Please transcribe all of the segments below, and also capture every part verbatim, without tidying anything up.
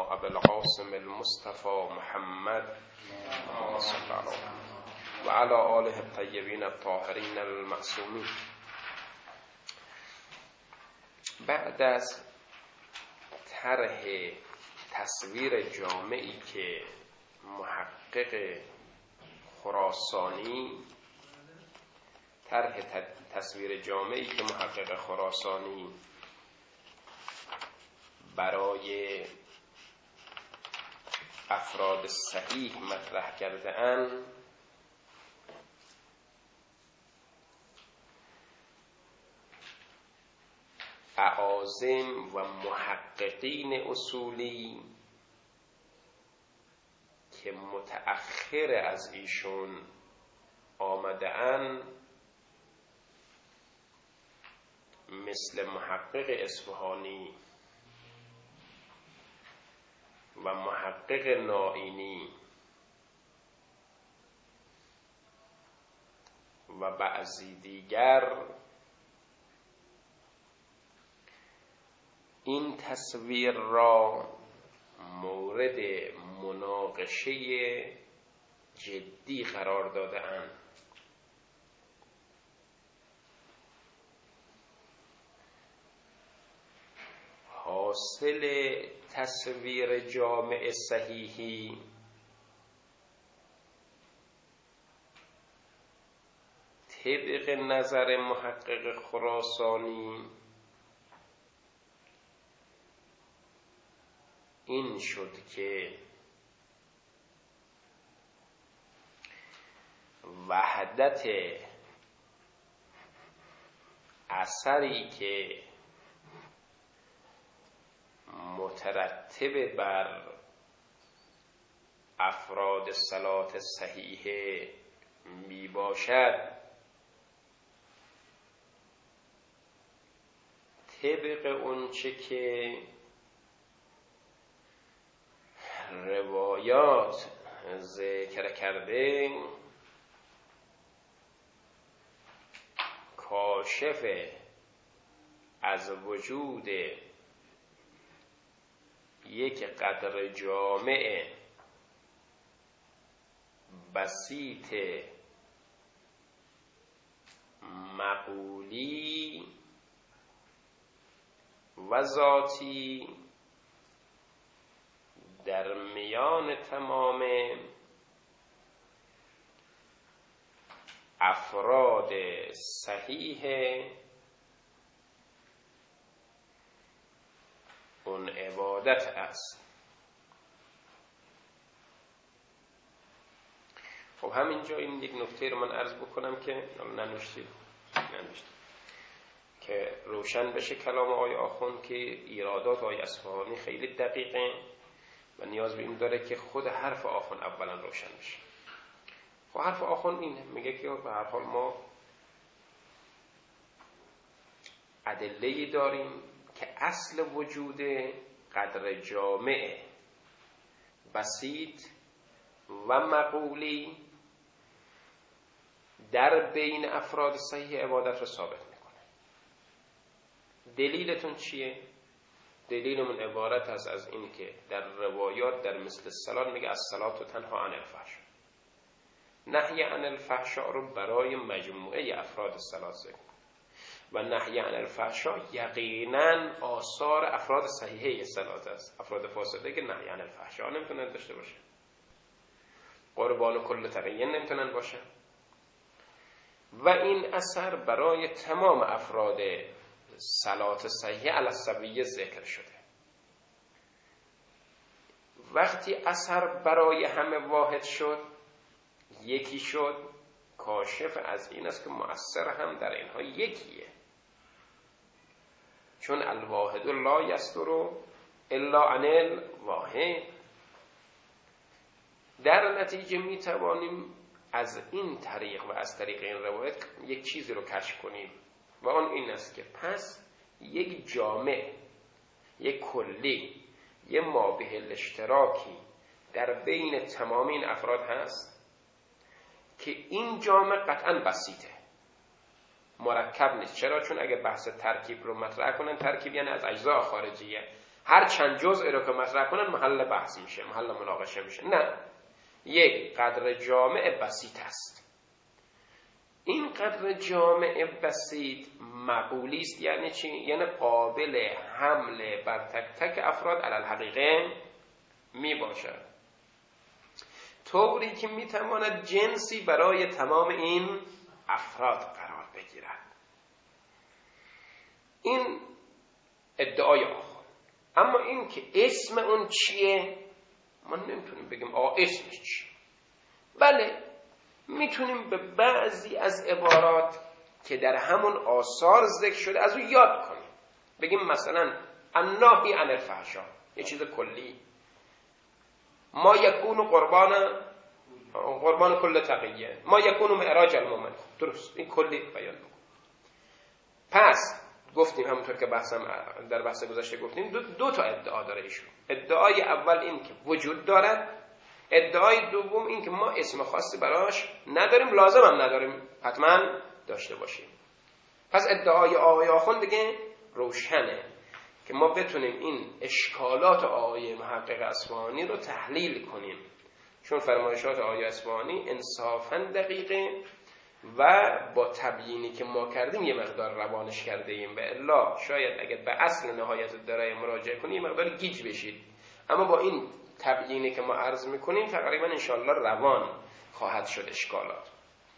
ابی القاسم المصطفى محمد صلی الله و علی آله الطیبین الطاهرین المعصومین. بعد از طرح تصویر جامعی که محقق خراسانی طرح تصویر جامعی که محقق خراسانی برای افراد صحیح مطرح کرده اند، اعاظم و محققین اصولی که متأخر از ایشون آمده اند مثل محقق اصفهانی و محقق نائینی و بعضی دیگر، این تصویر را مورد مناقشه جدی قرار داده اند. حاصل تصویر جامع صحیحی طبق نظر محقق خراسانی این شد که وحدت اثری که مترتب بر افراد صلات صحیحه می باشد طبق اونچه که روایات ذکر کرده کاشف از وجود یک قدر جامع بسیط مقولی و ذاتی در میان تمام افراد صحیح اون عبادت است. خب همینجا این یک نکته رو من عرض بکنم که ننوشتید ننوشتید که روشن بشه کلام آقای آخوند که ایرادات آقای اصفهانی خیلی دقیقه و نیاز به این داره که خود حرف آخوند اولا روشن بشه. خب حرف آخوند اینه، میگه که به هر حال ما ادله‌ای داریم که اصل وجود قدر جامع بسیط و مقولی در بین افراد صحیح عبادت رو ثابت میکنه. دلیلتون چیه؟ دلیلمون عبارت است از این که در روایات در مثل الصلاة میگه الصلاة تنها عن الفحشاء، نهی عن الفحشاء رو برای مجموعه افراد صلاة ذکر و نهی عن الفحشاء یقینا آثار افراد صحیحه صلاة است. افراد فاسده که نهی عن الفحشاء نمیتونن داشته باشه، قربان کل تقی نمیتونن باشه و این اثر برای تمام افراد صلات صحیحه علی السویه ذکر شده. وقتی اثر برای همه واحد شد، یکی شد، کاشف از این است که مؤثر هم در اینها یکیه، چون الواحد لا یصدر الا عن الواحد. در نتیجه می توانیم از این طریق و از طریق این روایت یک چیزی رو کشف کنیم و آن این است که پس یک جامع، یک کلی، یک مابه الاشتراکی در بین تمام این افراد هست که این جامع قطعا بسیطه، مرکب نیست. چرا؟ چون اگه بحث ترکیب رو مطرح کنن، ترکیب یعنی از اجزاء خارجیه، هر چند جزء رو که مطرح کنن محل بحث میشه، محل مناقشه میشه. نه، یک قدر جامع بسیط است. این قدر جامع بسیط مقولی است. یعنی چی؟ یعنی قابل حمل بر تک تک افراد علی الحقیقه می باشد، طوری که می تواند جنسی برای تمام این افراد قرار بگیرد. این ادعای آخر. اما این که اسم اون چیه ما نمیتونیم بگیم آقا اسمش چیه. بله میتونیم به بعضی از عبارات که در همون آثار ذکر شده از اون یاد کنیم. بگیم مثلا الناهی عن الفحشاء، یه چیز کلی، ما یکون قربان قربان کل تقیه، ما یکون معراج المؤمن. درست، این کلی بیان بکن. پس گفتیم همونطور که بحثم در بحث گذشته گفتیم دو, دو تا ادعا داره ایشون. ادعای اول این که وجود دارد، ادعای دوم این که ما اسم خاصی براش نداریم، لازم هم نداریم حتما داشته باشیم. پس ادعای آقای آخوند دیگه روشنه که ما بتونیم این اشکالات آقای محقق اصفهانی رو تحلیل کنیم، چون فرمایشات آقای اصفهانی انصافاً دقیقه و با تبیینی که ما کردیم یه مقدار روانش کرده ایم. و الا شاید اگر به اصل نهایت درای مراجعه کنیم یه مقدار گیج بشید، اما با این تبیینی که ما عرض میکنیم تقریبا انشاءالله روان خواهد شد اشکالات.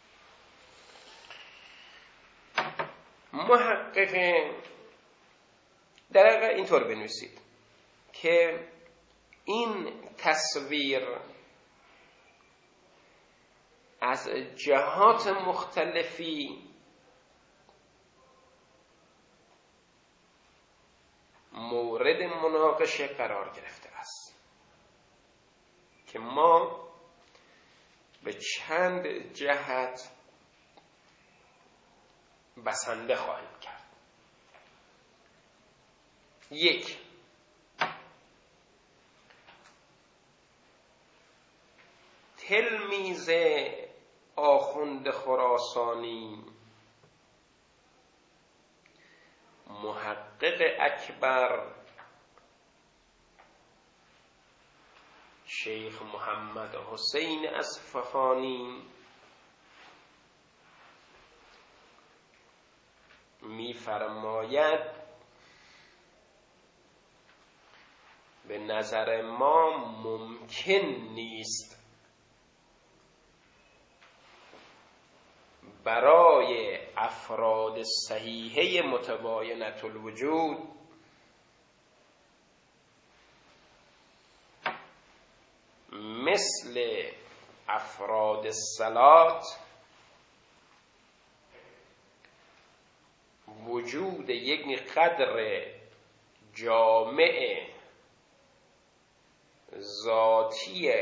محقق در واقع اینطور بنویسید که این تصویر از جهات مختلفی مورد مناقشه قرار گرفته است که ما به چند جهت بسنده خواهیم کرد. یک، تلمیذ آخوند خراسانی محقق اکبر شیخ محمد حسین اصفهانی می فرماید به نظر ما ممکن نیست برای افراد صحیحه متباینة الوجود مثل افراد الصلات وجود یک قدر جامع ذاتی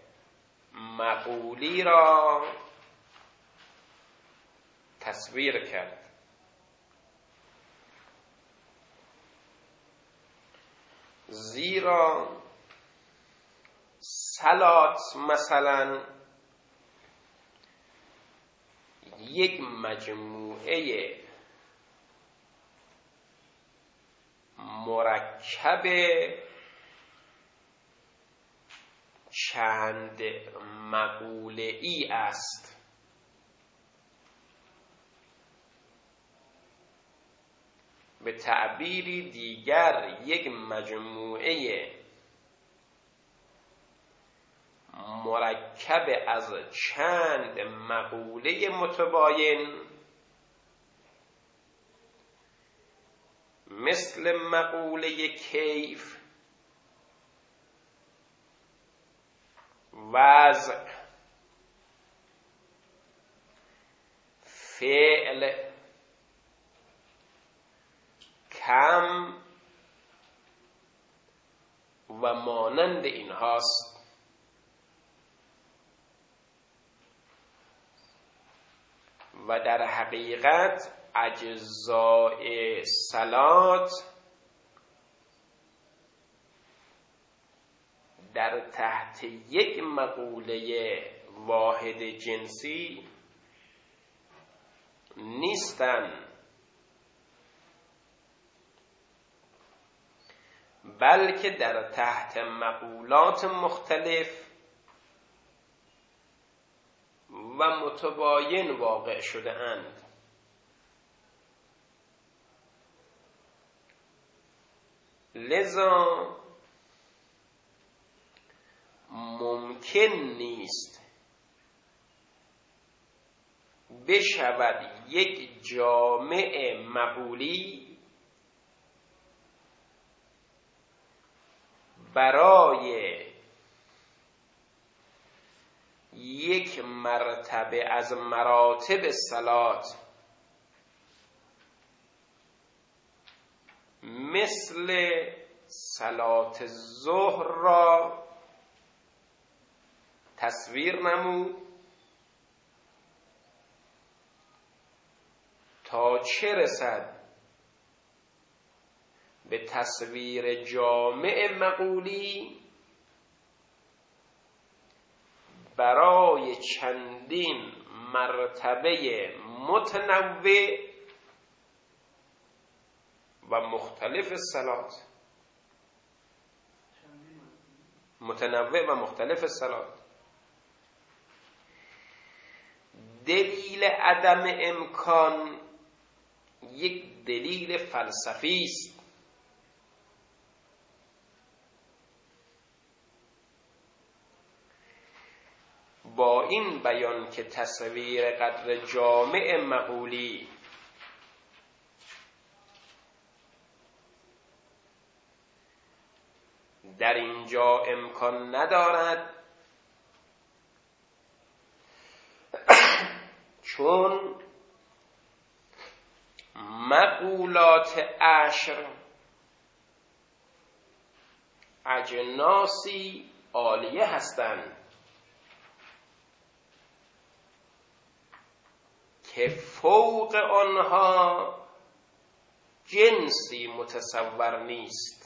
مقولی را تصویر کرد. زیرا صلات مثلا یک مجموعه مرکب چند مقوله‌ای است. به تعبیری دیگر یک مجموعه مرکب از چند مقوله متباین مثل مقوله کیف، وضع، فعل، کم و مانند اینهاست. و در حقیقت اجزاء صلات در تحت یک مقوله واحد جنسی نیستند، بلکه در تحت مقولات مختلف و متباین واقع شده اند. لذا ممکن نیست بشود یک جامع مقولی برای یک مرتبه از مراتب صلات مثل صلات ظهر را تصویر نمود تا چه رسد به تصویر جامع مقولی برای چندین مرتبه متنوع و مختلف صلات. متنوع و مختلف صلات. دلیل عدم امکان یک دلیل فلسفی است. با این بیان که تصویر قدر جامع مقولی در اینجا امکان ندارد، چون مقولات عشر اجناسی عالیه هستند که فوق آنها جنسی متصور نیست.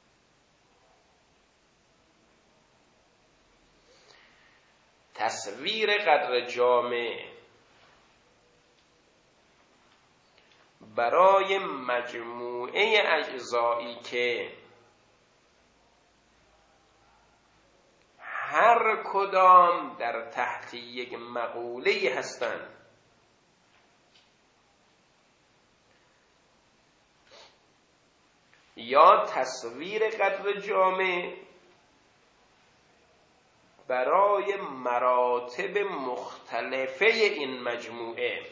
تصویر قدر جامع برای مجموعه اجزایی که هر کدام در تحت یک مقوله هستند یا تصویر قدر جامع برای مراتب مختلفه این مجموعه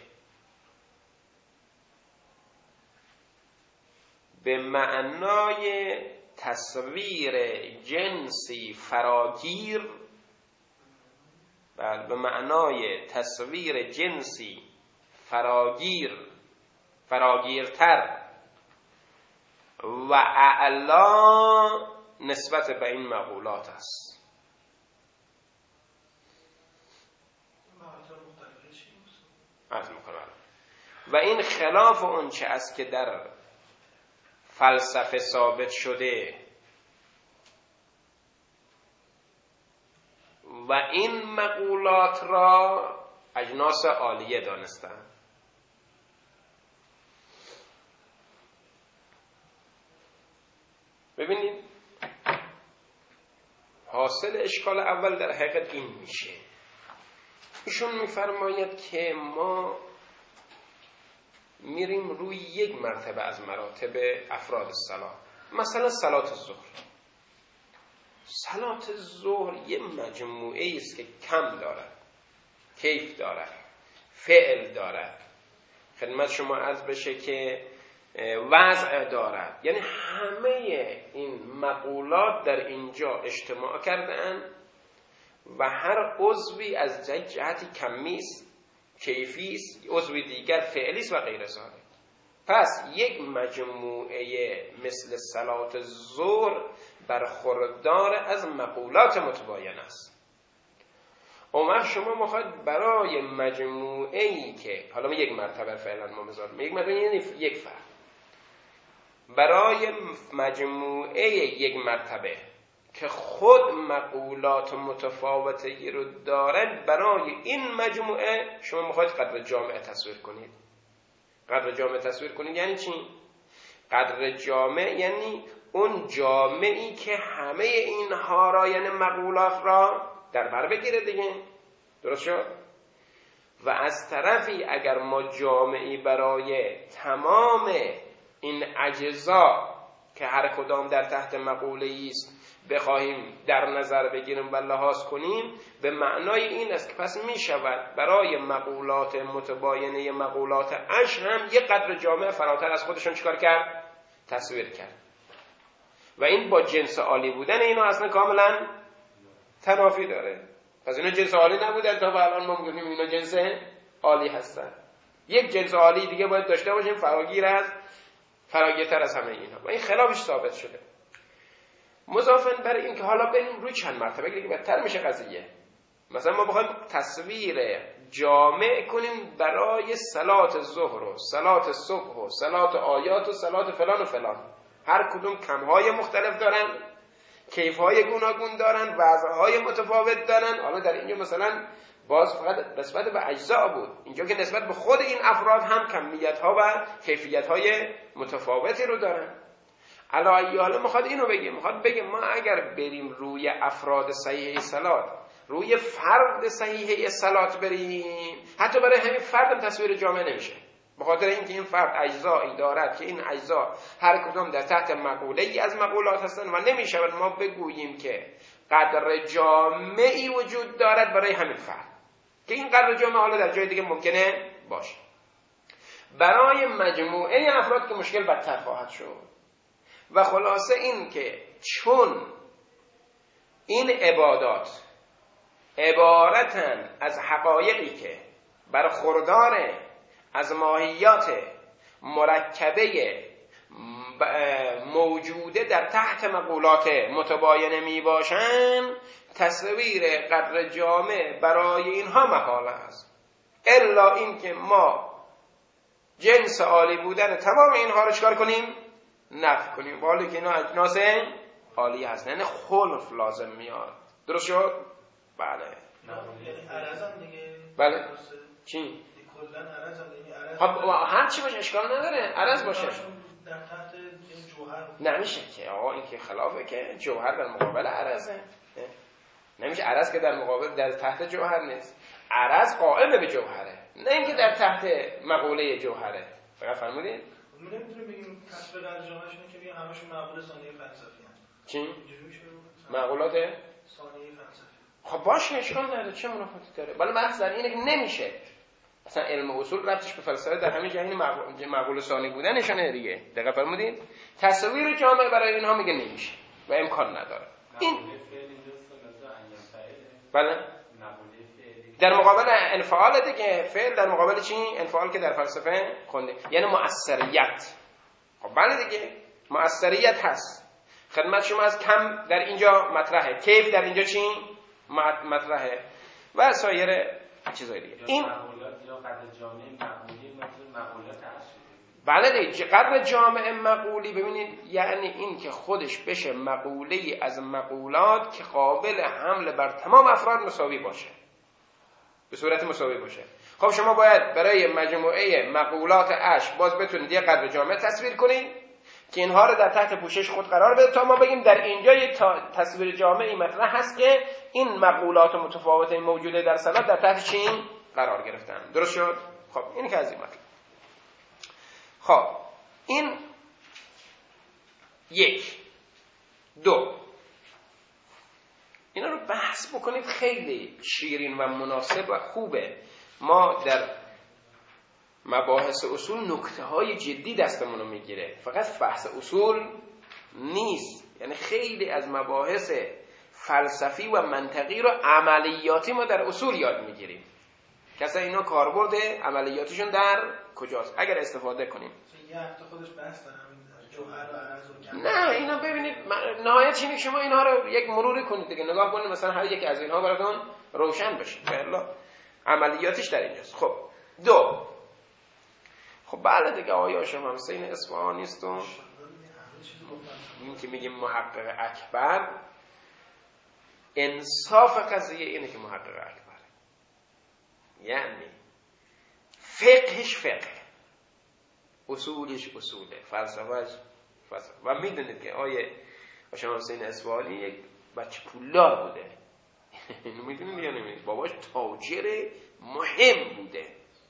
به معنای تصویر جنسی فراگیر بله به معنای تصویر جنسی فراگیر فراگیرتر و اعلا نسبت به این مقولات است. عرض میکنم و این خلاف اون چه است که در فلسفه ثابت شده و این مقولات را اجناس عالیه دانستند. ببینید حاصل اشکال اول در حقیقت این میشه، ایشون میفرماید که ما میریم روی یک مرتبه از مراتب افراد الصلات، مثلا صلات الظهر. صلات الظهر یه مجموعه است که کم دارد، کیف دارد، فعل دارد، خدمت شما عرض بشه که وضع دارد. یعنی همه این مقولات در اینجا اجتماع کرده‌اند و هر عضوی از جهتی کمی است، کیفی است، عضوی دیگر فعلی است و غیر ذلک. پس یک مجموعه مثل صلات الظهر برخوردار از مقولات متباین است. اون وقت شما میخواید برای مجموعه‌ای که حالا یک مرتبه فعلا ما بذاریم، یک مجموعه یعنی یک فرد، برای مجموعه یک مرتبه که خود مقولات متفاوتی رو دارد، برای این مجموعه شما میخواید قدر جامع تصویر کنید. قدر جامع تصویر کنید یعنی چی؟ قدر جامع یعنی اون جامعی که همه اینها را یعنی مقولات را در بر بگیره دیگه. درست شد؟ و از طرفی اگر ما جامعی برای تمام این اجزا که هر کدام در تحت مقوله‌ای است بخواهیم در نظر بگیریم و لحاظ کنیم، به معنای این است که پس می شود برای مقولات متباینه مقولات عشر هم یک قدر جامع فراتر از خودشون چکار کرد؟ تصویر کرد. و این با جنس عالی بودن اینا اصلا کاملا تنافی داره. پس اینا جنس عالی نبودن تا به الان ما میگیم اینا جنس عالی هستن. یک جنس عالی دیگه باید داشته باشیم فراگیر از فراگیرتر از همه اینها و این خلافش ثابت شده. مضافاً بر این که حالا بریم روی چند مرتبه دیگه بدتر میشه قضیه. مثلا ما بخوایم تصویر جامع کنیم برای صلات ظهر و صلات صبح و صلات آیات و صلات فلان و فلان، هر کدوم کمهای مختلف دارن، کیفهای گوناگون دارن، وضعهای متفاوت دارن. حالا در اینجا مثلا باز فقط نسبت به اجزا بود، اینجا که نسبت به خود این افراد هم کمیتها و کیفیتهای متفاوتی رو دارن. علاوه حالا میخواد اینو بگیم، میخواد بگیم ما اگر بریم روی افراد صحیحه صلات، روی فرد صحیحه صلات بریم، حتی برای همین فرد هم تصویر جامع نمیشه، به خاطر اینکه این فرد اجزایی دارد که این اجزا هر کدام در تحت مقوله ای از مقولات هستند و نمیشود ما بگوییم که قدر جامعی وجود دارد برای همین فرد که این قدر جامع حالا در جای دیگه ممکنه باشه. برای مجموعه افراد که مشکل بدتر خواهد شد. و خلاصه این که چون این عبادات عبارتن از حقایقی که برخوردار از ماهیات مرکبه موجوده در تحت مقولات متباینه می باشن، تصویر قدر جامع برای اینها محال است، الا این که ما جنس عالی بودن تمام اینها رو چکار کنیم؟ نفی کنیم، ولی که اینا اجناس عالی هستن، یعنی خلف لازم میاد. درست شد؟ بله. یعنی عرضم دیگه. بله. چی؟ کلا عرضم یعنی عرض. خب هر چی باشه اشکال نداره، عرض باشه. در تحت جوهر. نمیشه که آقا این که خلافه که جوهر در مقابل عرضه. نمیشه عرض که در مقابل در تحت جوهر نیست. عرض قائم به جوهره، نه اینکه در تحت مقوله جوهره. فقط فرمودید؟ ما نمیتونیم بگیم تصویر قدر جامعشون که میگن همشون معقول ثانیه فلسفی هستن. چی؟ اینجوری میشه معقولات ثانیه فلسفی. خب باشه اشکال نداره، چه منافاتی داره؟ ولی بحث در اینه که نمیشه. اصلا علم اصول ربطش به فلسفه در همین جهت معقول معقول ثانی بودنشونه دیگه. دقیقاً فرمودید؟ تصویر جامع برای اینها میگه نمیشه و امکان نداره. این بله در مقابل انفعال دیگه، فعل در مقابل چی؟ انفعال که در فلسفه خونده یعنی مؤثریت. خب بله دیگه مؤثریت هست. خدمت شما از کم در اینجا مطرحه، کیف در اینجا چی؟ مطرحه و سایر چیزای دیگه. این مقولات یا قدر جامع مقولی مثل مقولات عشر. بله دیگه قدر جامع مقولی ببینید یعنی این که خودش بشه مقولی از مقولات که قابل حمل بر تمام افراد مساوی باشه، به صورت مساوی باشه. خب شما باید برای مجموعه مقولات عشر باز بتونید یه قدر جامع تصویر کنید که اینها رو در تحت پوشش خود قرار بده تا ما بگیم در اینجا یک تصویر جامعی مطرح هست که این مقولات متفاوت موجوده در صلات در تحت چی قرار گرفتن. درست شد؟ خب این که از این مطلب. خب این یک دو اینا رو بحث بکنید، خیلی شیرین و مناسب و خوبه. ما در مباحث اصول نکته های جدی دستمون رو میگیره، فقط بحث اصول نیست. یعنی خیلی از مباحث فلسفی و منطقی رو عملیاتی ما در اصول یاد میگیریم. کسا اینا کاربرد عملیاتیشون در کجاست اگر استفاده کنیم. یه هفته خودش بحث داره جوهر و عرض و نه اینا ببینید نهایت چی میگه، شما اینها رو یک مروری کنید دیگه، نگاه کنید مثلا هر یک از اینها براتون روشن بشه. والله عملیاتش در اینجاست. خب دو خب بله دیگه آیا شما حسین اصفهانی است و این که میگیم محقق اکبر، انصاف قضیه اینه که محقق اکبر یعنی فقهش فقه، اصولش اصوله، فلسفهش و میدونید که آیه شما حسین اصفهانی یک بچه پولدار بوده. اینو میدونید یا نمیدونید؟ باباش تاجر مهم بوده،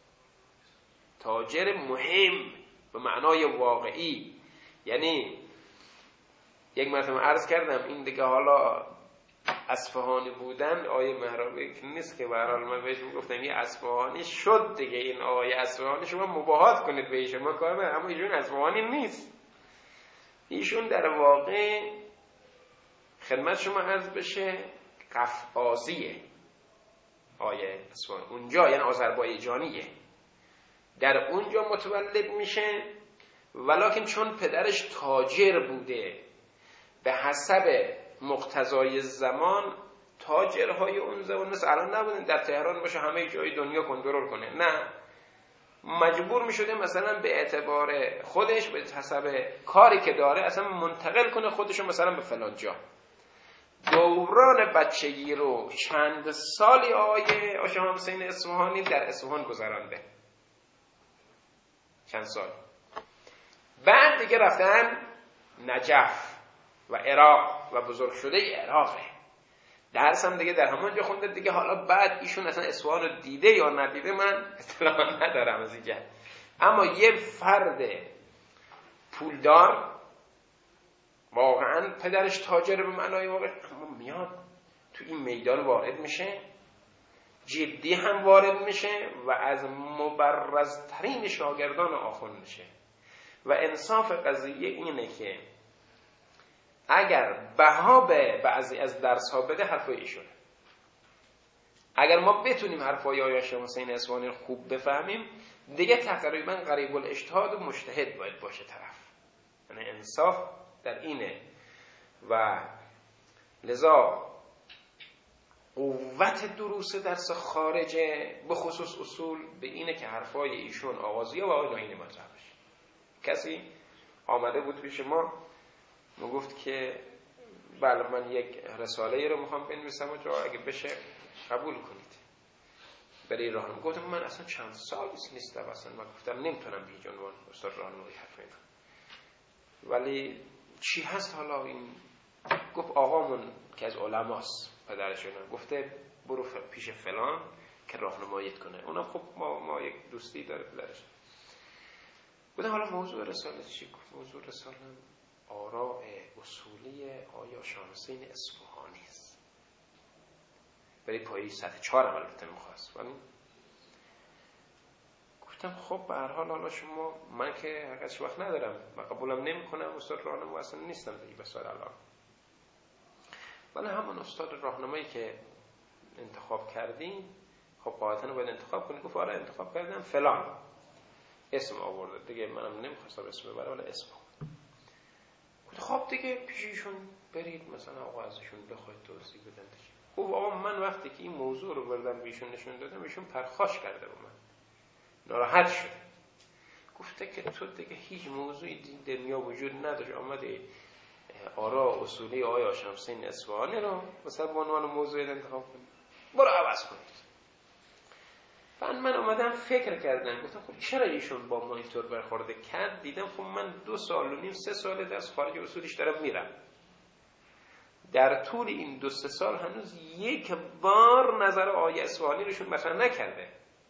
تاجر مهم به معنای واقعی. یعنی یک مرتبه عرض کردم این دیگه حالا اصفهانی بودن آیه مهرابی نیست که به هر حال من بهش گفتم یه اصفهانی شد دیگه. این آیه اصفهانی شما مباهات کنید به ایشون، ما کار نداریم، اما ایشون اصفهانی نیست. ایشون در واقع خدمت شما عرض بشه قفقازیه آیه اصفهانی، اونجا یعنی آذربایجانیه، در اونجا متولد میشه. ولکن چون پدرش تاجر بوده به حسب مقتضای زمان، تاجرهای اون زمان مثل الان نبودن در تهران باشه همه جای دنیا کنترل کنه، نه، مجبور میشده مثلا به اعتبار خودش به حسب کاری که داره اصلا منتقل کنه خودشو مثلا به فلان جا. دوران بچگی رو چند سالی آقای آشام حسین اصفهانی در اصفهان گذرانده، چند سال. بعد دیگه رفتن نجف و عراق و بزرگ شده عراقه. درس هم دیگه در همونجا خونده دیگه. حالا بعد ایشون اصلا اصفهان رو دیده یا ندیده من اطلاع ندارم از اینجا، اما یه فرد پولدار واقعا پدرش تاجر به معنای واقع، اما میاد تو این میدان وارد میشه، جدی هم وارد میشه و از مبرزترین شاگردان آخوند میشه. و انصاف قضیه اینه که اگر بها به بعضی از درس ها بده حرفای ایشونه. اگر ما بتونیم حرفای آقای حسین اصفهانی خوب بفهمیم دیگه تقریبا قریب الاجتهاد و مجتهد باید باشه طرف. یعنی انصاف در اینه. و لذا قوت دروس درس خارجه به خصوص اصول به اینه که حرفای ایشون آغازی و آقای ناینی مطرح بشه. کسی آمده بود پیش ما ما گفت که بله من یک رساله رو میخوام بنویسم و جا اگه بشه قبول کنید برای راهنمایی. گفتم من اصلا چند سالی نیستم اصلا، من گفتم نمیتونم بی عنوان استاد راهنمایی حرف بزنم، ولی چی هست حالا این؟ گفت آقامون که از علماست پدرشون گفته برو پیش فلان که راهنماییت کنه. اونم خب ما ما یک دوستی داره پدرش. گفتم حالا موضوع رساله چی؟ گفت موضوع رساله آراء اصولی آقای آشام حسین اصفهانی است. برای پایه سطح چهار هم البته میخواست. ولی گفتم خب به هر حال حالا شما، من که حقیقتش وقت ندارم و قبولم نمی کنم، استاد راهنمایی اصلا نیستم دیگه بسیار الان، ولی همون استاد راهنمایی که انتخاب کردین خب قاعدتاً باید انتخاب کنید. گفت آره انتخاب کردم فلان، اسم آورده دیگه، منم نمیخواستم اسم ببرم ولی اسم آورد. گفت خب دیگه پیششون برید مثلا آقا ازشون بخواید توضیح بدن دیگه. گفت آقا من وقتی که این موضوع رو بردم بهشون نشون دادم ایشون پرخاش کرده با من، ناراحت شد. گفته که تو دیگه هیچ موضوعی در دنیا وجود نداشت آمده آراء اصولی آقای آشام حسین اصفهانی رو مثلا به عنوان موضوع انتخاب کنید، برو عوض کنید. بعد من اومدم فکر کردم گفتم خب چرا ایشون با ما اینطور برخورده کرد؟ دیدم خب من دو سال و نیم سه ساله درس خارج اصولیش دارم میرم، در طول این دو سه سال هنوز یک بار نظر آقای اصفهانی روشون مطرح نکرده،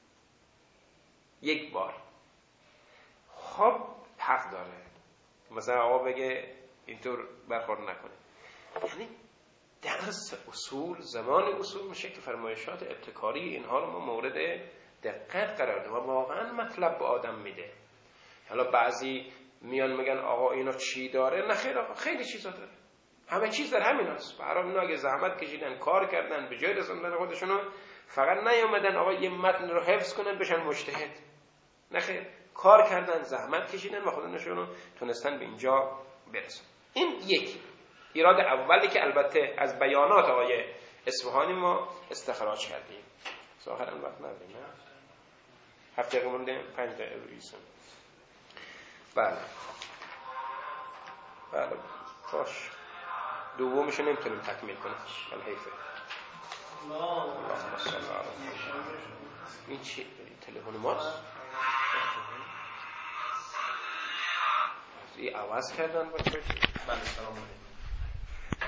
یک بار. خب حق داره مثلا آقا بگه اینطور برخورد نکنه. یعنی درس اصول زمان اصول میشه که فرمایشات ابتکاری اینها رو ما مورد دقت قرار دیم و واقعا مطلب به آدم میده. حالا بعضی میان میگن آقا اینا چی داره؟ نه خیر آقا خیلی چیزا داره، همه چیز در همین هست. برای اینا اگه زحمت کشیدن کار کردن به جای رسوندن خودشونو، فقط نیومدن آقا یه متن رو حفظ کنن بشن مجتهد، نه خیر، کار کردن زحمت کشیدن و خودشونو تونستن به اینجا برسن. این یکی ایراد اولی که البته از بیانات آقای اصفهانی ما استخراج کردیم. ظاهرا وقت نداریم، نه؟ هفت دقیقه مونده، پنج دقیقه بریسم. بله بله باش، دومشو نمیتونیم تکمیل کنیم، الحیفه. اللهم صل علی محمد. این چی؟ تلفن ماست؟ عوض کردن با چشم. بله سلام علیکم.